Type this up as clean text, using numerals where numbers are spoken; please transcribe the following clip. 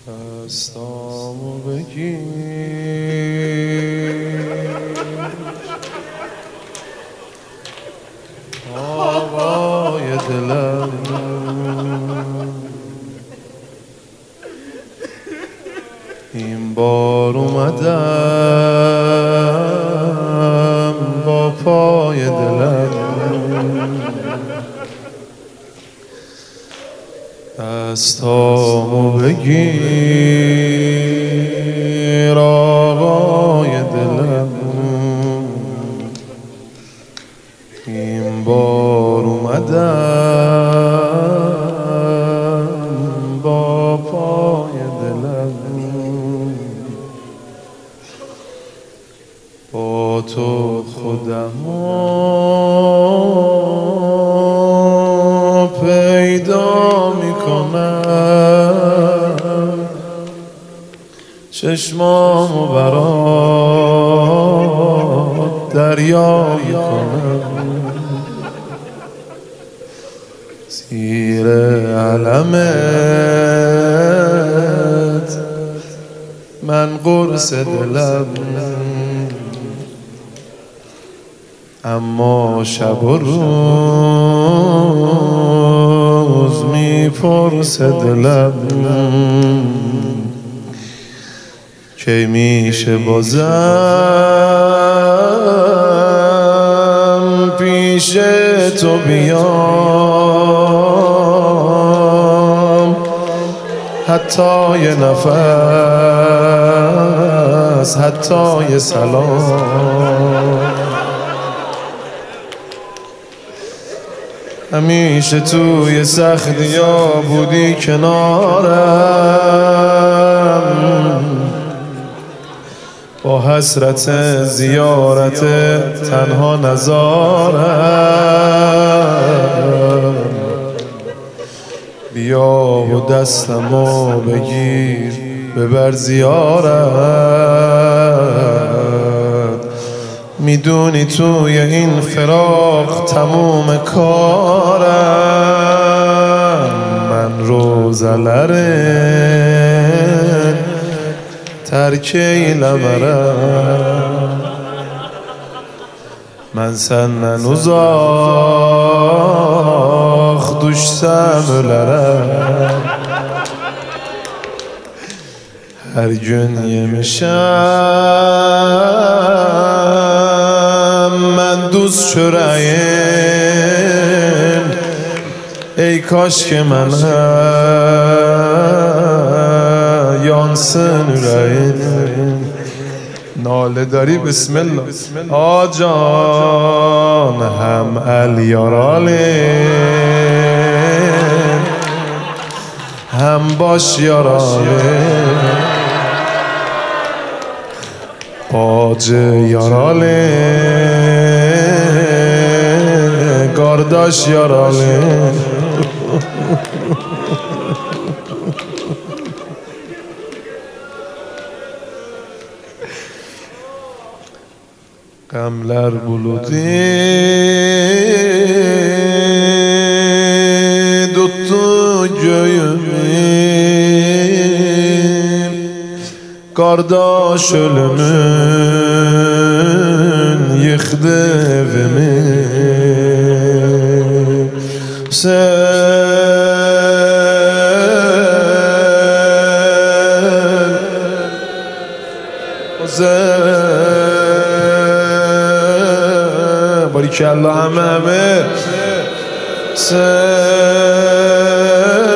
دستامو بگیر آوای دلم این بار اومدم با پای دلم دستامو بگیر آوای دلم این بار اومدم با پای دلم با تو خودمو پیدا میکنم چشمامو برات دریا میکنم زیر علمت من قرص دلم اما شب و روز میپرسه دلم کی میشه بازم پیش تو بیام حتی یه نفس حتی یه سلام همیشه توی سختی‌ها بودی کنارم با حسرت زیارت تنها نزارم بیا و دستمو بگیر ببر زیارت میدونی توی این فراق تموم کارم من روزلره ترکی لمرم من senden uzak düşsem ölerim her gün yemişem ben duz çöreğim ey kaş ki ben yansın yüreğim ناله داری بسم الله آجان هم الیاراله هم باش یاراله باج یاراله گارداش یاراله Qəmlər buludu tuttu göyümü Qardaş ölümün yıxdı evimi باریکالله همه